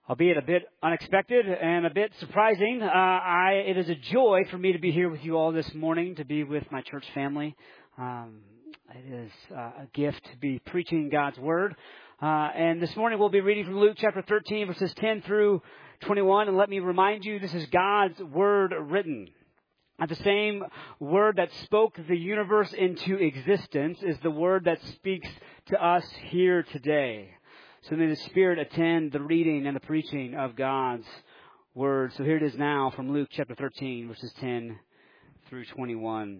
Albeit a bit unexpected and a bit surprising, it is a joy for me to be here with you all this morning, to be with my church family. It is a gift to be preaching God's Word. And this morning we'll be reading from Luke chapter 13, verses 10 through 21. And let me remind you, this is God's Word written. And the same Word that spoke the universe into existence is the Word that speaks to us here today. So may the Spirit attend the reading and the preaching of God's Word. So here it is now from Luke chapter 13, verses 10 through 21.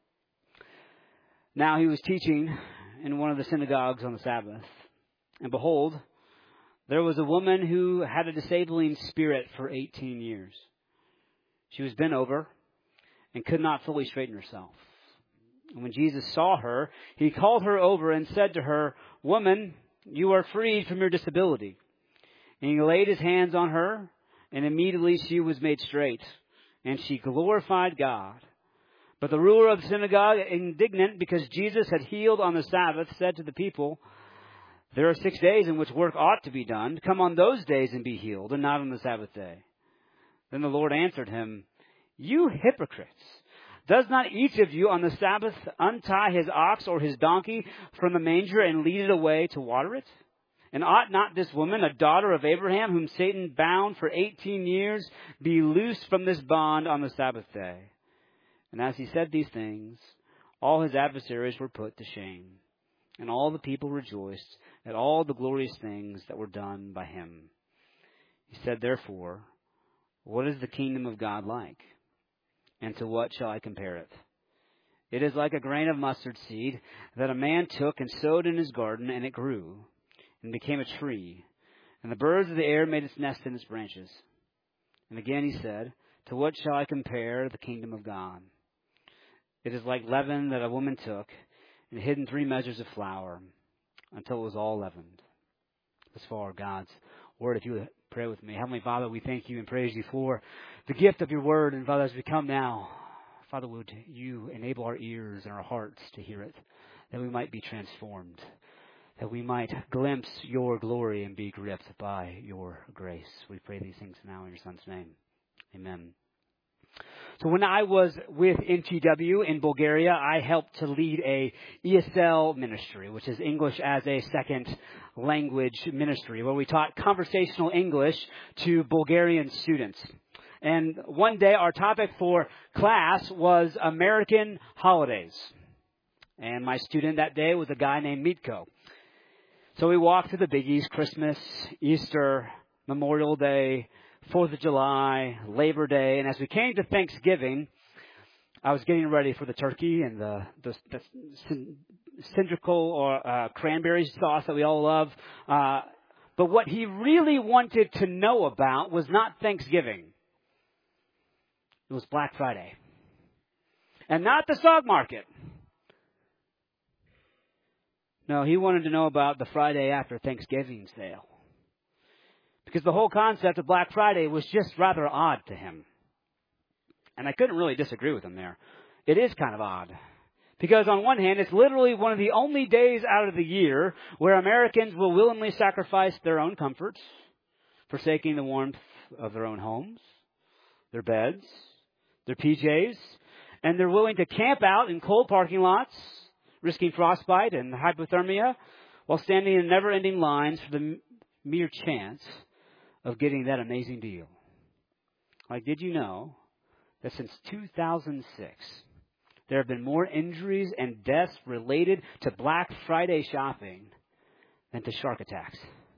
Now he was teaching in one of the synagogues on the Sabbath. And behold, there was a woman who had a disabling spirit for 18 years. She was bent over and could not fully straighten herself. And when Jesus saw her, he called her over and said to her, "Woman, you are freed from your disability." And he laid his hands on her, and immediately she was made straight, and she glorified God. But the ruler of the synagogue, indignant because Jesus had healed on the Sabbath, said to the people, "There are 6 days in which work ought to be done. Come on those days and be healed, and not on the Sabbath day." Then the Lord answered him, "You hypocrites! Does not each of you on the Sabbath untie his ox or his donkey from the manger and lead it away to water it? And ought not this woman, a daughter of Abraham, whom Satan bound for 18 years, be loosed from this bond on the Sabbath day?" And as he said these things, all his adversaries were put to shame. And all the people rejoiced at all the glorious things that were done by him. He said, "Therefore, what is the kingdom of God like? And to what shall I compare it? It is like a grain of mustard seed that a man took and sowed in his garden, and it grew and became a tree. And the birds of the air made its nest in its branches." And again he said, "To what shall I compare the kingdom of God? It is like leaven that a woman took and hid in 3 measures of flour until it was all leavened." As far God's Word. If you would pray with me. Heavenly Father, we thank you and praise you for the gift of your Word. And Father, as we come now, Father, would you enable our ears and our hearts to hear it, that we might be transformed, that we might glimpse your glory and be gripped by your grace. We pray these things now in your Son's name. Amen. So when I was with NTW in Bulgaria, I helped to lead a ESL ministry, which is English as a Second Language ministry, where we taught conversational English to Bulgarian students. And one day our topic for class was American holidays. And my student that day was a guy named Mitko. So we walked through the biggies: Christmas, Easter, Memorial Day, 4th of July, Labor Day. And as we came to Thanksgiving, I was getting ready for the turkey and the cylindrical or cranberry sauce that we all love. But what he really wanted to know about was not Thanksgiving. It was Black Friday. And not the stock market. No, he wanted to know about the Friday after Thanksgiving sale. Because the whole concept of Black Friday was just rather odd to him. And I couldn't really disagree with him there. It is kind of odd. Because on one hand, it's literally one of the only days out of the year where Americans will willingly sacrifice their own comforts, forsaking the warmth of their own homes, their beds, their PJs, and they're willing to camp out in cold parking lots, risking frostbite and hypothermia, while standing in never-ending lines for the mere chance of getting that amazing deal. Like, did you know that since 2006, there have been more injuries and deaths related to Black Friday shopping than to shark attacks?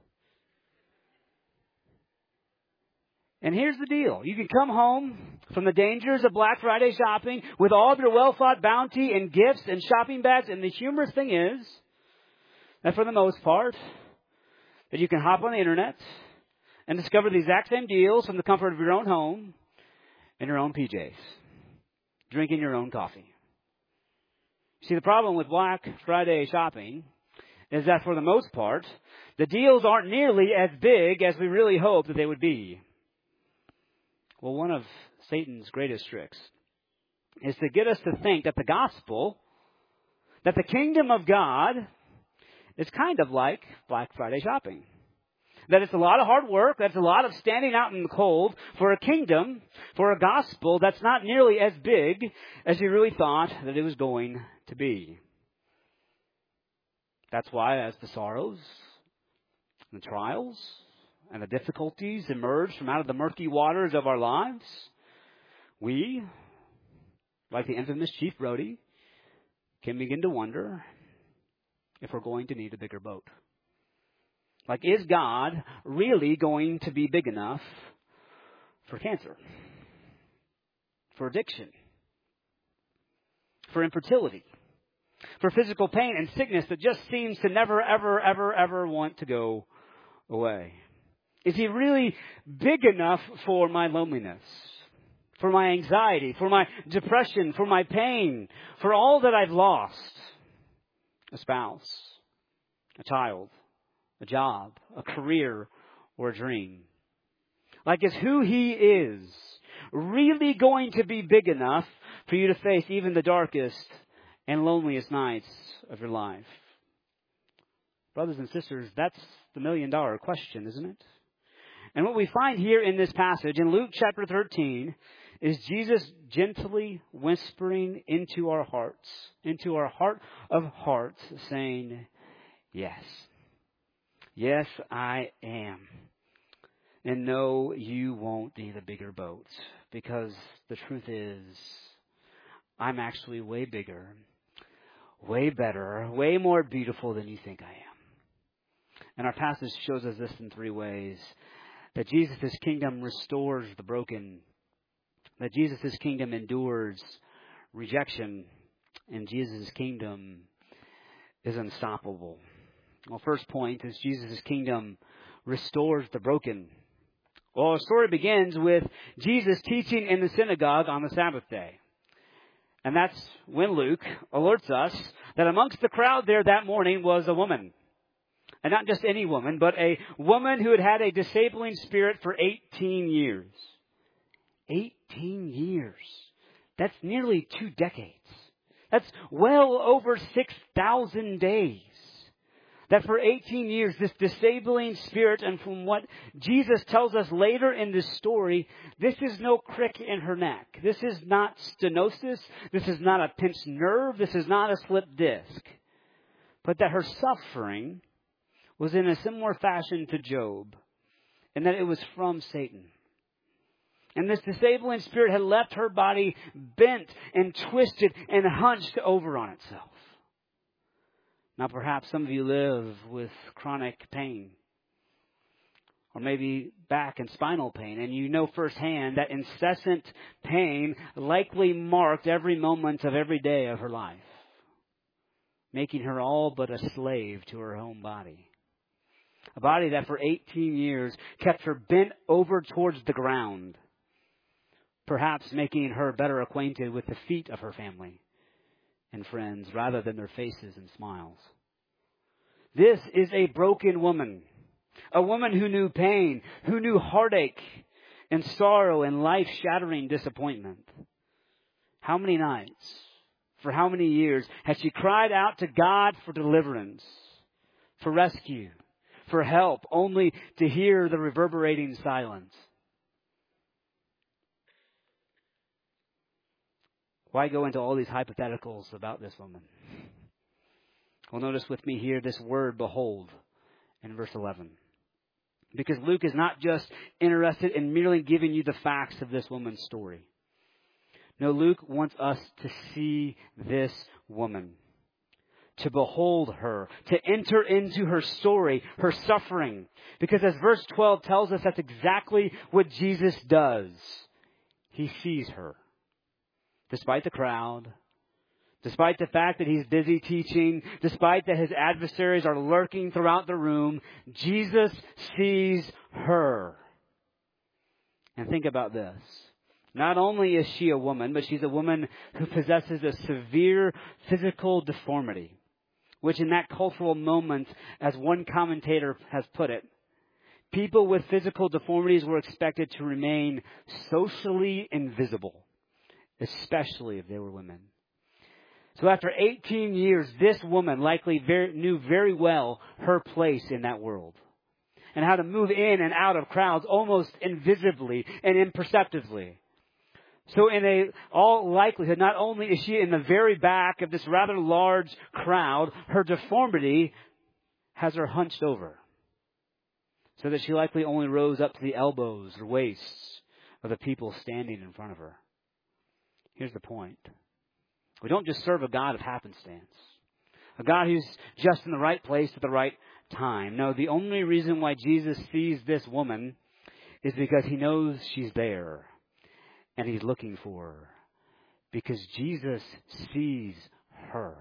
And here's the deal. You can come home from the dangers of Black Friday shopping with all of your well-thought bounty and gifts and shopping bags. And the humorous thing is that for the most part, that you can hop on the internet and discover the exact same deals from the comfort of your own home in your own PJs, drinking your own coffee. See, the problem with Black Friday shopping is that for the most part, the deals aren't nearly as big as we really hoped that they would be. Well, one of Satan's greatest tricks is to get us to think that the gospel, that the kingdom of God, is kind of like Black Friday shopping. that it's a lot of hard work, that's a lot of standing out in the cold for a kingdom, for a gospel that's not nearly as big as you really thought that it was going to be. That's why as the sorrows, the trials, and the difficulties emerge from out of the murky waters of our lives, we, like the infamous Chief Brody, can begin to wonder if we're going to need a bigger boat. Like, is God really going to be big enough for cancer, for addiction, for infertility, for physical pain and sickness that just seems to never, ever, ever, ever want to go away? Is He really big enough for my loneliness, for my anxiety, for my depression, for my pain, for all that I've lost? A spouse, a child, a job, a career, or a dream. Like, is who He is really going to be big enough for you to face even the darkest and loneliest nights of your life? Brothers and sisters, that's the million-dollar question, isn't it? And what we find here in this passage, in Luke chapter 13, is Jesus gently whispering into our hearts, into our heart of hearts, saying, yes. Yes, I am. And no, you won't need a bigger boat. Because the truth is, I'm actually way bigger, way better, way more beautiful than you think I am. And our passage shows us this in three ways. That Jesus' kingdom restores the broken. That Jesus' kingdom endures rejection. And Jesus' kingdom is unstoppable. Well, first point is Jesus' kingdom restores the broken. Well, our story begins with Jesus teaching in the synagogue on the Sabbath day. And that's when Luke alerts us that amongst the crowd there that morning was a woman. And not just any woman, but a woman who had had a disabling spirit for 18 years. 18 years. That's nearly 2 decades. That's well over 6,000 days. That for 18 years, this disabling spirit, and from what Jesus tells us later in this story, this is no crick in her neck. This is not stenosis. This is not a pinched nerve. This is not a slipped disc. But that her suffering was in a similar fashion to Job, and that it was from Satan. And this disabling spirit had left her body bent and twisted and hunched over on itself. Now, perhaps some of you live with chronic pain, or maybe back and spinal pain, and you know firsthand that incessant pain likely marked every moment of every day of her life, making her all but a slave to her own body. A body that for 18 years kept her bent over towards the ground, perhaps making her better acquainted with the feet of her family and friends rather than their faces and smiles. This is a broken woman, a woman who knew pain, who knew heartache and sorrow and life-shattering disappointment. How many nights, for how many years, has she cried out to God for deliverance, for rescue, for help, only to hear the reverberating silence? Why go into all these hypotheticals about this woman? Well, notice with me here this word, behold, in verse 11. Because Luke is not just interested in merely giving you the facts of this woman's story. No, Luke wants us to see this woman, to behold her, to enter into her story, her suffering. Because as verse 12 tells us, that's exactly what Jesus does. He sees her. Despite the crowd, despite the fact that he's busy teaching, despite that his adversaries are lurking throughout the room, Jesus sees her. And think about this. Not only is she a woman, but she's a woman who possesses a severe physical deformity, which in that cultural moment, as one commentator has put it, people with physical deformities were expected to remain socially invisible, especially if they were women. So after 18 years, this woman likely knew very well her place in that world. and how to move in and out of crowds almost invisibly and imperceptibly. So in all likelihood, not only is she in the very back of this rather large crowd, her deformity has her hunched over, so that she likely only rose up to the elbows or waists of the people standing in front of her. Here's the point. We don't just serve a God of happenstance, a God who's just in the right place at the right time. No, the only reason why Jesus sees this woman is because he knows she's there. And he's looking for her. Because Jesus sees her.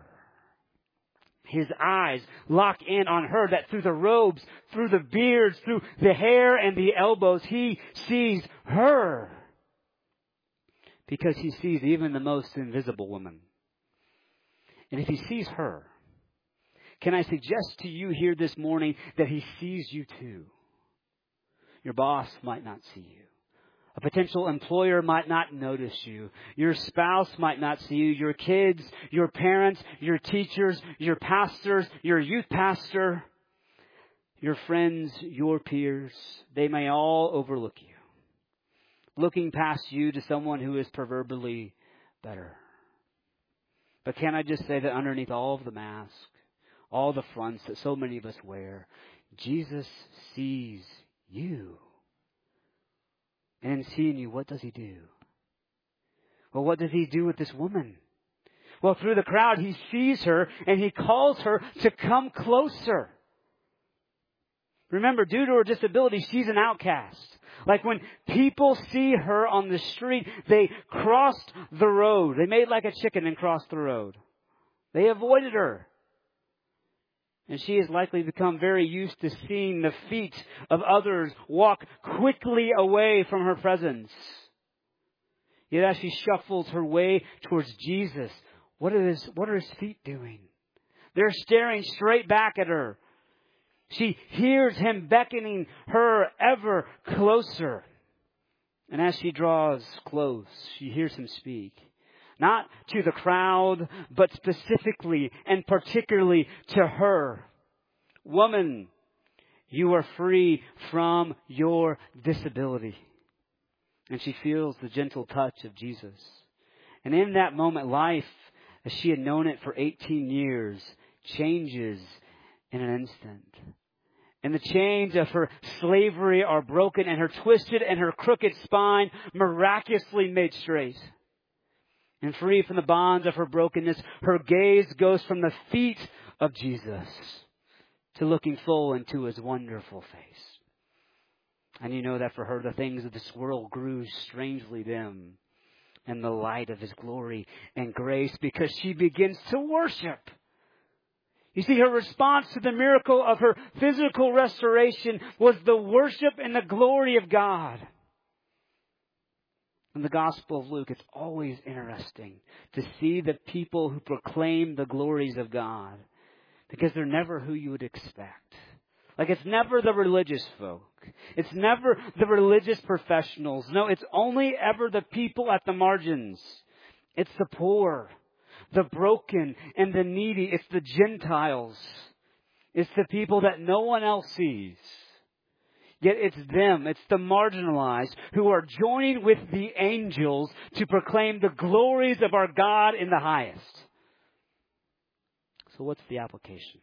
His eyes lock in on her, that through the robes, through the beards, through the hair and the elbows, he sees her. Because he sees even the most invisible woman. And if he sees her, can I suggest to you here this morning that he sees you too? Your boss might not see you. A potential employer might not notice you. Your spouse might not see you. Your kids, your parents, your teachers, your pastors, your youth pastor, your friends, your peers, they may all overlook you, looking past you to someone who is proverbially better. But can I just say that underneath all of the mask, all the fronts that so many of us wear, Jesus sees you. And in seeing you, what does he do? Well, what does he do with this woman? Well, through the crowd, he sees her and he calls her to come closer. Remember, due to her disability, she's an outcast. Like when people see her on the street, they crossed the road. They made like a chicken and crossed the road. They avoided her. And she has likely become very used to seeing the feet of others walk quickly away from her presence. Yet as she shuffles her way towards Jesus, what are his feet doing? They're staring straight back at her. She hears him beckoning her ever closer. And as she draws close, she hears him speak. Not to the crowd, but specifically and particularly to her. Woman, you are free from your disability. And she feels the gentle touch of Jesus. And in that moment, life, as she had known it for 18 years, changes in an instant. And the chains of her slavery are broken, and her twisted and her crooked spine miraculously made straight. And free from the bonds of her brokenness, her gaze goes from the feet of Jesus to looking full into his wonderful face. And you know that for her, the things of this world grew strangely dim in the light of his glory and grace, because she begins to worship. You see, her response to the miracle of her physical restoration was the worship and the glory of God. In the Gospel of Luke, it's always interesting to see the people who proclaim the glories of God, because they're never who you would expect. Like, it's never the religious folk. It's never the religious professionals. No, it's only ever the people at the margins. It's the poor, the broken, and the needy. It's the Gentiles. It's the people that no one else sees. Yet it's them, it's the marginalized, who are joining with the angels to proclaim the glories of our God in the highest. So what's the application?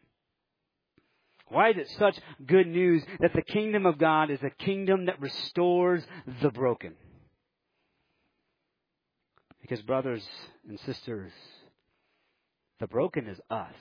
Why is it such good news that the kingdom of God is a kingdom that restores the broken? Because brothers and sisters, the broken is us.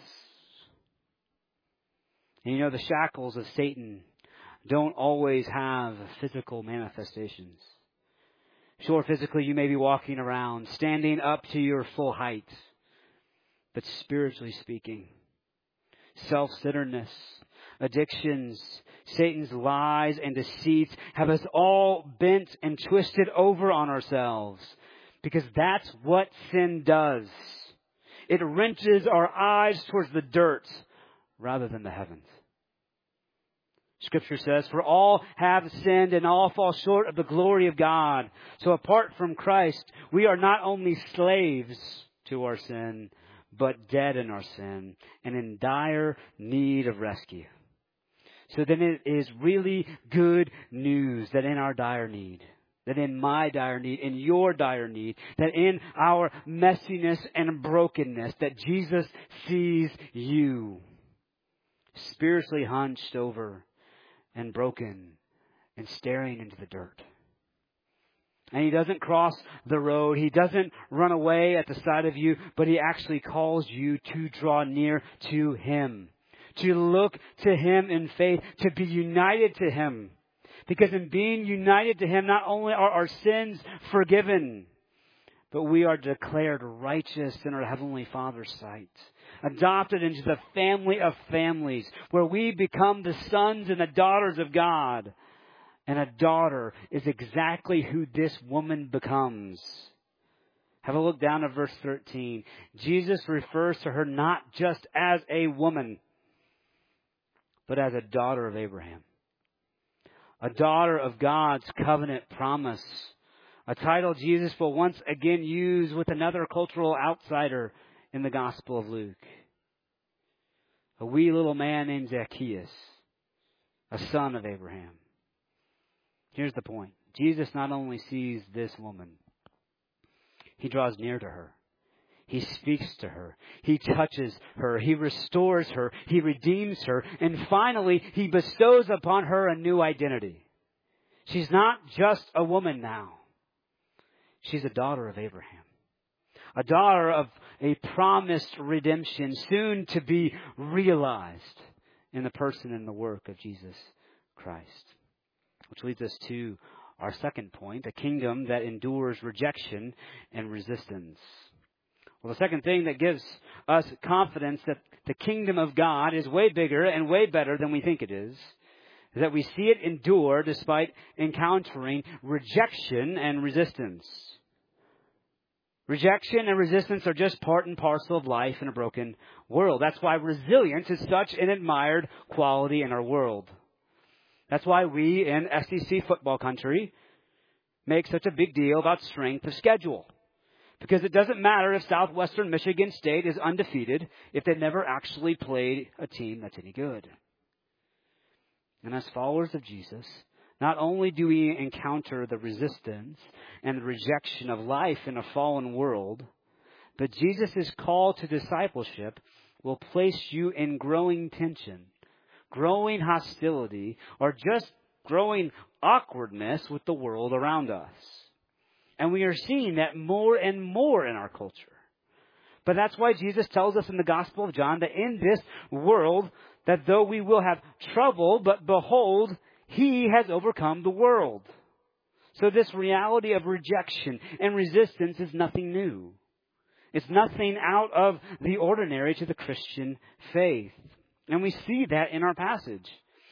And you know, the shackles of Satan don't always have physical manifestations. Sure, physically you may be walking around, standing up to your full height. But spiritually speaking, self-centeredness, addictions, Satan's lies and deceits have us all bent and twisted over on ourselves. Because that's what sin does. It wrenches our eyes towards the dirt rather than the heavens. Scripture says, for all have sinned and all fall short of the glory of God. So apart from Christ, we are not only slaves to our sin, but dead in our sin and in dire need of rescue. So then it is really good news that in our dire need, that in my dire need, in your dire need, that in our messiness and brokenness, that Jesus sees you spiritually hunched over and broken and staring into the dirt. And He doesn't cross the road. He doesn't run away at the side of you, but He actually calls you to draw near to Him, to look to Him in faith, to be united to Him. Because in being united to Him, not only are our sins forgiven, but we are declared righteous in our Heavenly Father's sight. Adopted into the family of families, where we become the sons and the daughters of God. And a daughter is exactly who this woman becomes. Have a look down at verse 13. Jesus refers to her not just as a woman, but as a daughter of Abraham. A daughter of God's covenant promise. A title Jesus will once again use with another cultural outsider in the Gospel of Luke. A wee little man named Zacchaeus, a son of Abraham. Here's the point. Jesus not only sees this woman, He draws near to her. He speaks to her. He touches her. He restores her. He redeems her. And finally, He bestows upon her a new identity. She's not just a woman now. She's a daughter of Abraham. A daughter of a promised redemption, soon to be realized in the person and the work of Jesus Christ. Which leads us to our second point, a kingdom that endures rejection and resistance. Well, the second thing that gives us confidence that the kingdom of God is way bigger and way better than we think it is that we see it endure despite encountering rejection and resistance. Rejection and resistance are just part and parcel of life in a broken world. That's why resilience is such an admired quality in our world. That's why we in SEC football country make such a big deal about strength of schedule. Because it doesn't matter if Southwestern Michigan State is undefeated if they've never actually played a team that's any good. And as followers of Jesus, not only do we encounter the resistance and the rejection of life in a fallen world, but Jesus' call to discipleship will place you in growing tension, growing hostility, or just growing awkwardness with the world around us. And we are seeing that more and more in our culture. But that's why Jesus tells us in the Gospel of John that in this world, that though we will have trouble, but behold, He has overcome the world. So this reality of rejection and resistance is nothing new. It's nothing out of the ordinary to the Christian faith. And we see that in our passage.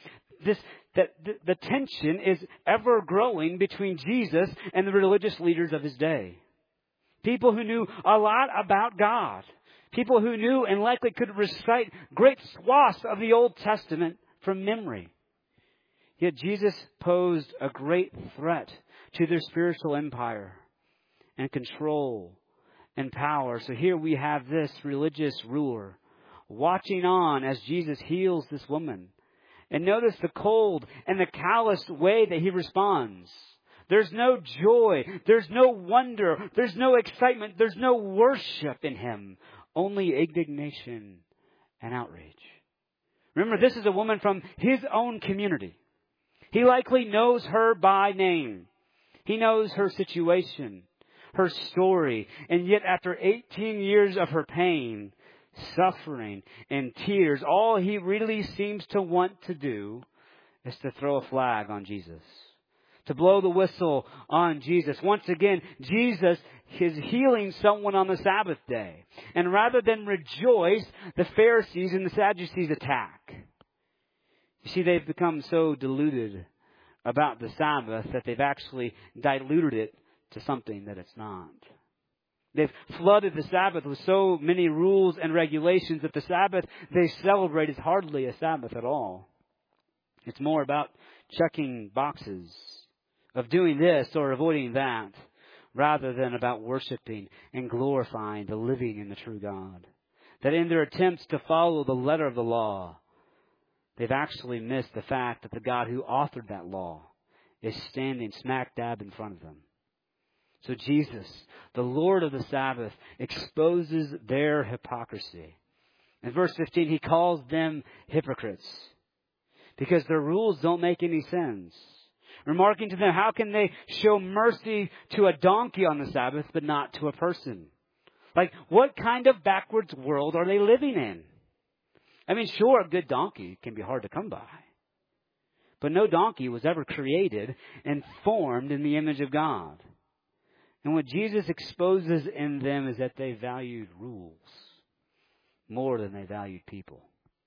The tension is ever growing between Jesus and the religious leaders of His day. People who knew a lot about God. People who knew and likely could recite great swaths of the Old Testament from memory. Yet Jesus posed a great threat to their spiritual empire and control and power. So here we have this religious ruler watching on as Jesus heals this woman. And notice the cold and the calloused way that He responds. There's no joy. There's no wonder. There's no excitement. There's no worship in Him. Only indignation and outrage. Remember, this is a woman from His own community. He likely knows her by name. He knows her situation, her story. And yet after 18 years of her pain, suffering, and tears, all He really seems to want to do is to throw a flag on Jesus. To blow the whistle on Jesus. Once again, Jesus is healing someone on the Sabbath day. And rather than rejoice, the Pharisees and the Sadducees attack. You see, they've become so deluded about the Sabbath that they've actually diluted it to something that it's not. They've flooded the Sabbath with so many rules and regulations that the Sabbath they celebrate is hardly a Sabbath at all. It's more about checking boxes of doing this or avoiding that, rather than about worshiping and glorifying the living and the true God. That in their attempts to follow the letter of the law, they've actually missed the fact that the God who authored that law is standing smack dab in front of them. So Jesus, the Lord of the Sabbath, exposes their hypocrisy. In verse 15, he calls them hypocrites because their rules don't make any sense. Remarking to them, how can they show mercy to a donkey on the Sabbath but not to a person? Like, what kind of backwards world are they living in? I mean, sure, a good donkey can be hard to come by. But no donkey was ever created and formed in the image of God. And what Jesus exposes in them is that they valued rules more than they valued people.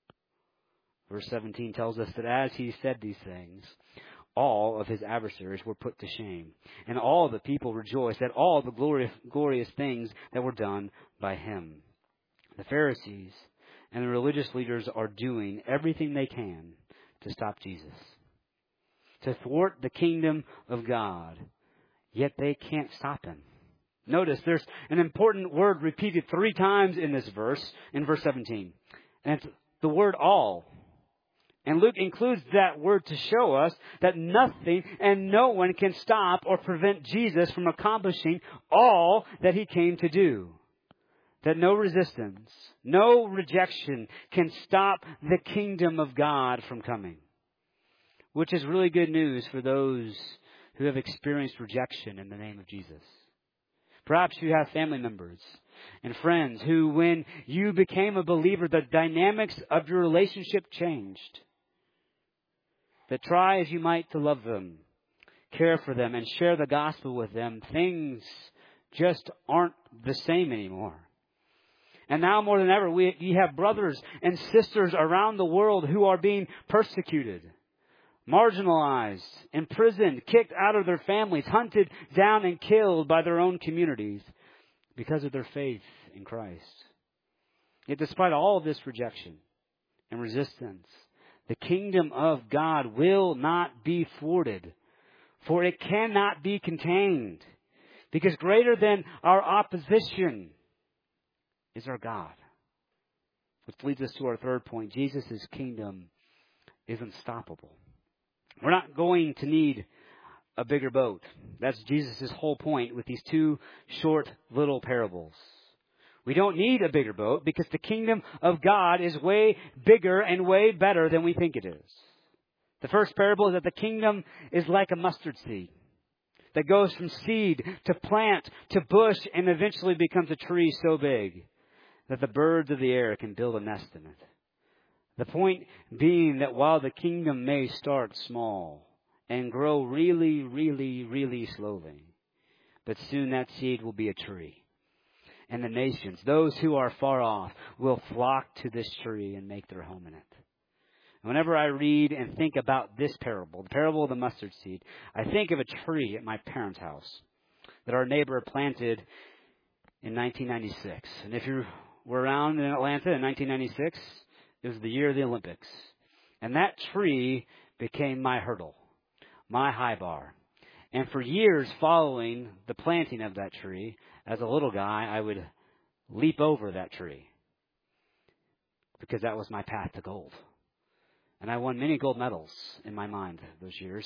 Verse 17 tells us that as he said these things, all of his adversaries were put to shame. And all the people rejoiced at all the glorious things that were done by him. The Pharisees and the religious leaders are doing everything they can to stop Jesus, to thwart the kingdom of God. Yet they can't stop him. Notice there's an important word repeated 3 times in this verse, in verse 17. And it's the word all. And Luke includes that word to show us that nothing and no one can stop or prevent Jesus from accomplishing all that he came to do. That no resistance, no rejection can stop the kingdom of God from coming. Which is really good news for those who have experienced rejection in the name of Jesus. Perhaps you have family members and friends who, when you became a believer, the dynamics of your relationship changed. That try as you might to love them, care for them, and share the gospel with them, things just aren't the same anymore. And now more than ever, we have brothers and sisters around the world who are being persecuted, marginalized, imprisoned, kicked out of their families, hunted down and killed by their own communities because of their faith in Christ. Yet despite all of this rejection and resistance, the kingdom of God will not be thwarted, for it cannot be contained, because greater than our opposition is our God. Which leads us to our third point. Jesus' kingdom is unstoppable. We're not going to need a bigger boat. That's Jesus' whole point with these 2 short little parables. We don't need a bigger boat because the kingdom of God is way bigger and way better than we think it is. The first parable is that the kingdom is like a mustard seed that goes from seed to plant to bush and eventually becomes a tree so big that the birds of the air can build a nest in it. The point being that while the kingdom may start small and grow really, really, really slowly, but soon that seed will be a tree. And the nations, those who are far off, will flock to this tree and make their home in it. Whenever I read and think about this parable, the parable of the mustard seed, I think of a tree at my parents' house that our neighbor planted in 1996. And if you were around in Atlanta in 1996, it was the year of the Olympics. And that tree became my hurdle, my high bar. And for years following the planting of that tree, as a little guy, I would leap over that tree because that was my path to gold. And I won many gold medals in my mind those years.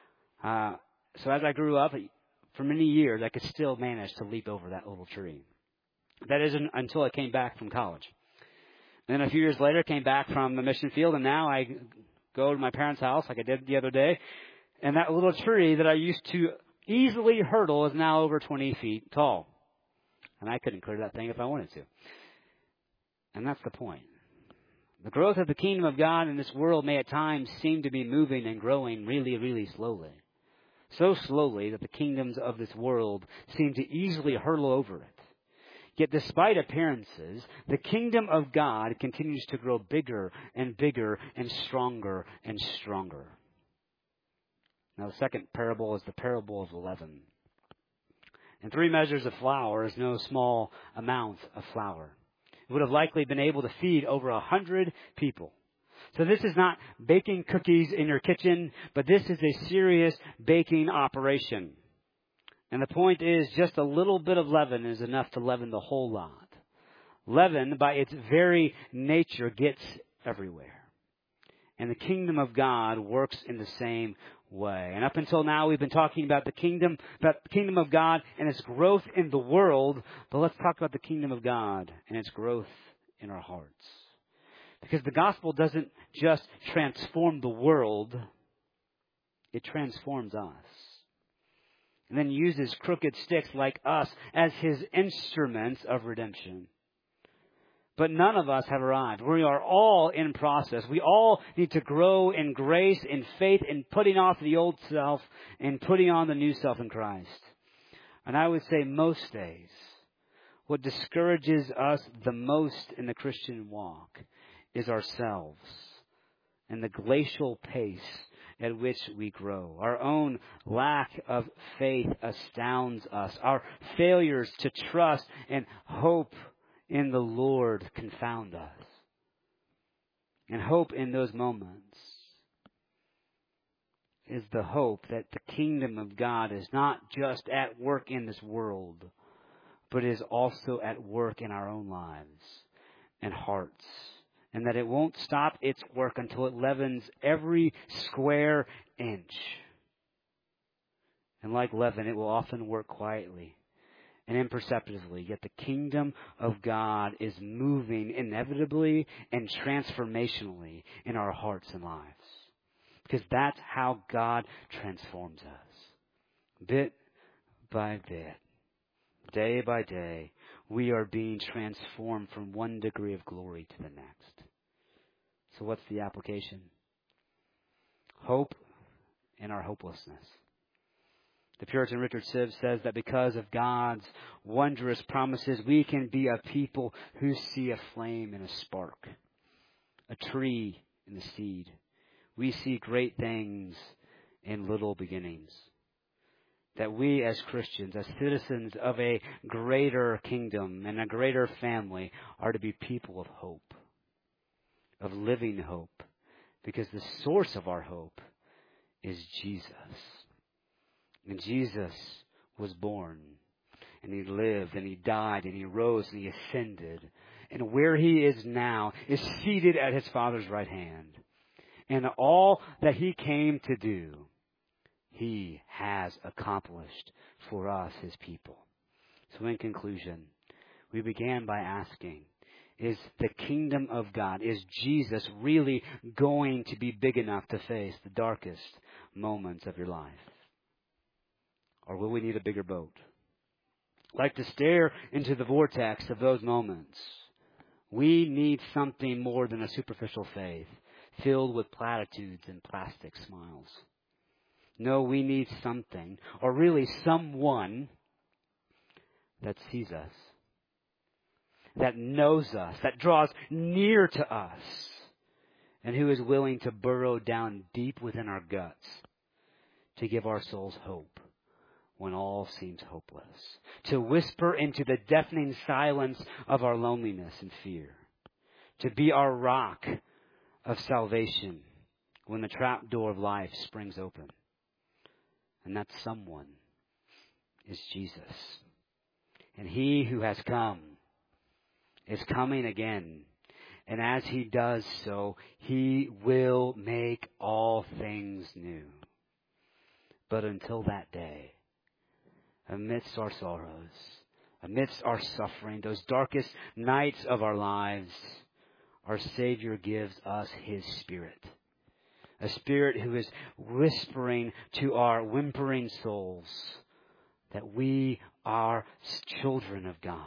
So as I grew up, for many years, I could still manage to leap over that little tree. That isn't until I came back from college. And then a few years later, I came back from the mission field, and now I go to my parents' house like I did the other day. And that little tree that I used to easily hurdle is now over 20 feet tall. And I couldn't clear that thing if I wanted to. And that's the point. The growth of the kingdom of God in this world may at times seem to be moving and growing really, really slowly. So slowly that the kingdoms of this world seem to easily hurtle over it. Yet despite appearances, the kingdom of God continues to grow bigger and bigger and stronger and stronger. Now the second parable is the parable of leaven. And 3 measures of flour is no small amount of flour. It would have likely been able to feed over 100 people. So this is not baking cookies in your kitchen, but this is a serious baking operation. And the point is, just a little bit of leaven is enough to leaven the whole lot. Leaven, by its very nature, gets everywhere. And the kingdom of God works in the same way. And up until now, we've been talking about the kingdom of God and its growth in the world. But let's talk about the kingdom of God and its growth in our hearts. Because the gospel doesn't just transform the world, it transforms us. And then uses crooked sticks like us as his instruments of redemption. But none of us have arrived. We are all in process. We all need to grow in grace, in faith, in putting off the old self and putting on the new self in Christ. And I would say most days, what discourages us the most in the Christian walk is ourselves and the glacial pace at which we grow. Our own lack of faith astounds us. Our failures to trust and hope in the Lord confound us. And hope in those moments is the hope that the kingdom of God is not just at work in this world, but is also at work in our own lives and hearts. And that it won't stop its work until it leavens every square inch. And like leaven, it will often work quietly and imperceptibly, yet the kingdom of God is moving inevitably and transformationally in our hearts and lives. Because that's how God transforms us. Bit by bit, day by day, we are being transformed from one degree of glory to the next. So what's the application? Hope in our hopelessness. The Puritan Richard Sibbes says that because of God's wondrous promises, we can be a people who see a flame in a spark, a tree in the seed. We see great things in little beginnings. That we as Christians, as citizens of a greater kingdom and a greater family, are to be people of hope, of living hope, because the source of our hope is Jesus. And Jesus was born, and he lived, and he died, and he rose, and he ascended. And where he is now is seated at his Father's right hand. And all that he came to do, he has accomplished for us, his people. So in conclusion, we began by asking, is the kingdom of God, is Jesus really going to be big enough to face the darkest moments of your life? Or will we need a bigger boat? Like to stare into the vortex of those moments. We need something more than a superficial faith filled with platitudes and plastic smiles. No, we need something, or really someone, that sees us, that knows us, that draws near to us, and who is willing to burrow down deep within our guts to give our souls hope when all seems hopeless, to whisper into the deafening silence of our loneliness and fear, to be our rock of salvation when the trap door of life springs open. And that someone is Jesus. And he who has come is coming again. And as he does so, he will make all things new. But until that day, amidst our sorrows, amidst our suffering, those darkest nights of our lives, our Savior gives us his Spirit. A Spirit who is whispering to our whimpering souls that we are children of God.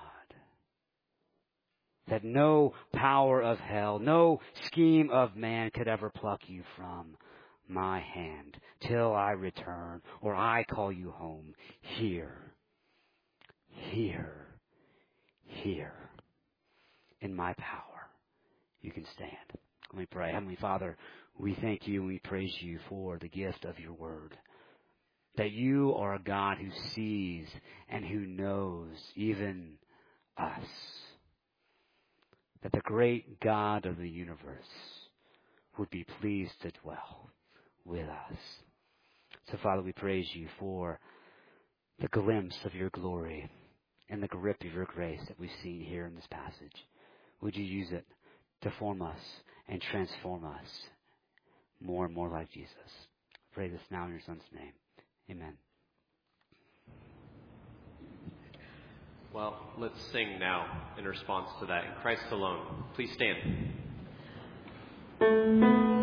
That no power of hell, no scheme of man could ever pluck you from my hand till I return or I call you home. Here, in my power, you can stand. Let me pray. Heavenly Father, we thank you and we praise you for the gift of your word. That you are a God who sees and who knows even us. That the great God of the universe would be pleased to dwell with us. So, Father, we praise you for the glimpse of your glory and the grip of your grace that we've seen here in this passage. Would you use it to form us and transform us more and more like Jesus. I pray this now in your Son's name. Amen. Well, let's sing now in response to that. In Christ alone. Please stand.